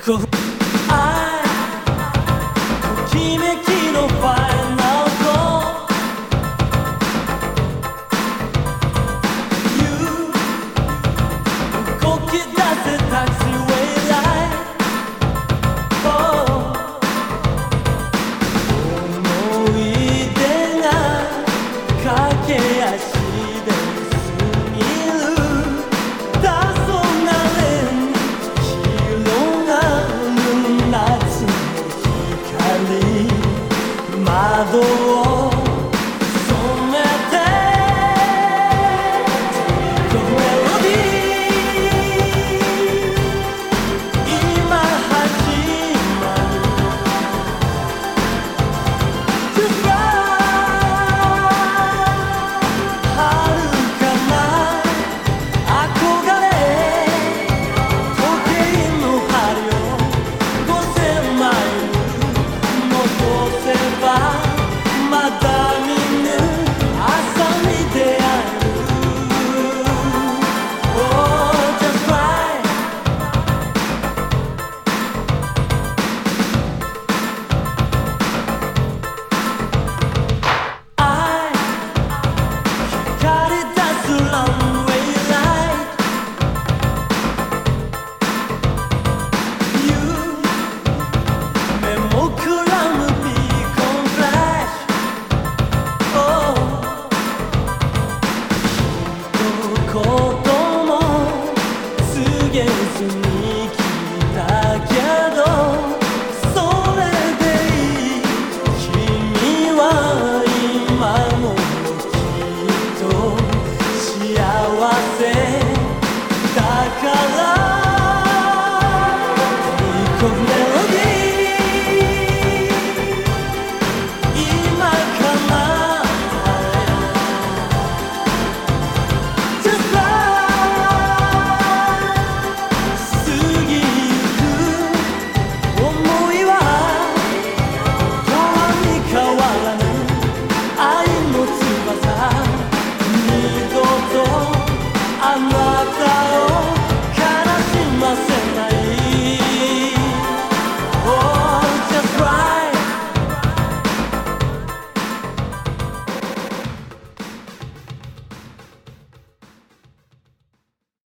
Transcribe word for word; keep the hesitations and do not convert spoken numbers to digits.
こう愛ときめきのファイナルコー You 動き出せタクシーウェイライト、oh、思い出が駆け足で過ぎる黄昏広がる夏の光、窓を染めてこのメロディー今始まる To fly 遥かな憧れ時計の針をごせんマイル残せばまだ見ぬ朝に出会える Oh just fly 愛光り出すランウェイライト You 目もくらむビーコンフラッシュ Oh どこ